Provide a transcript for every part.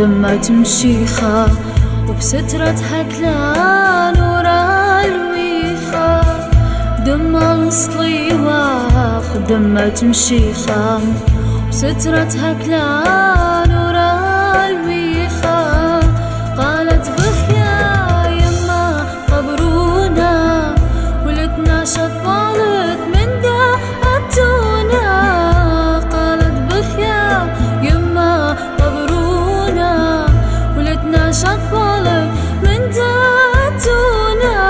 دمعت مشيخة وبسترتها كلا نور الويخة دمع الصلي واخ دمعت مشيخة وبسترتها كلا نور الويخة قالت بخيا يما قبرونا ولدنا شطالت من دقتونا قالت بخيا يما قبرونا ولدنا شطالت من دقتونا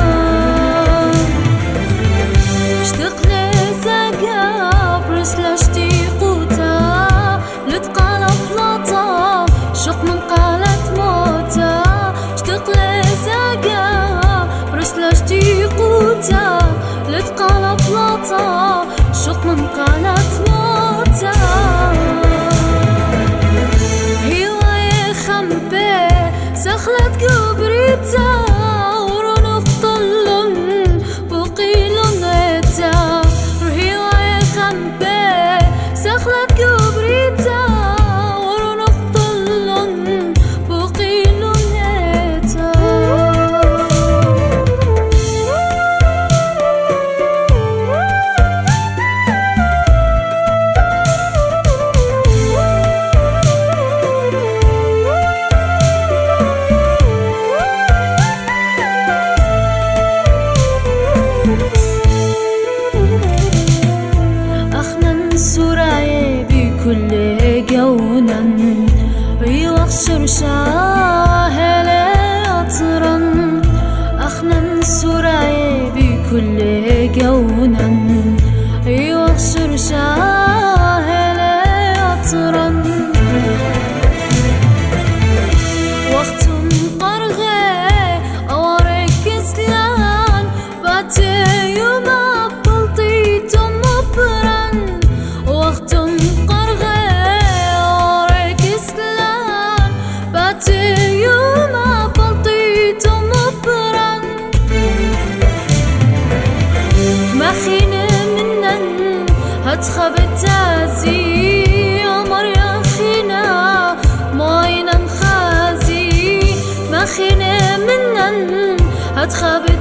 اشتق لزقا برسلا اشتيقوتا لتقال افلاطا شق من قالت موتا اشتق لزقا برسلا اشتيقوتا لتقال افلاطا شق من قالت موتا هواية خمبة سخلت قبريتا ورونق طلن بقيلن غيتا هواية خمبة سخلت قبريتا ورونق طلن بقيلن غيتا سوراي بكل جونا ويوخشر شاهل أطرا أخنا سوراي بكل جونا ويوخشر شاهل أطرا وقت قرغي أورك سلان باتي يوم بلطيتم مبرا وقت قرغي أورك سلان باتي يوم بلطيت مبرا ما خين منن هتخب التازي عمر يا خينا ماينا خازي ما خين منن هتخب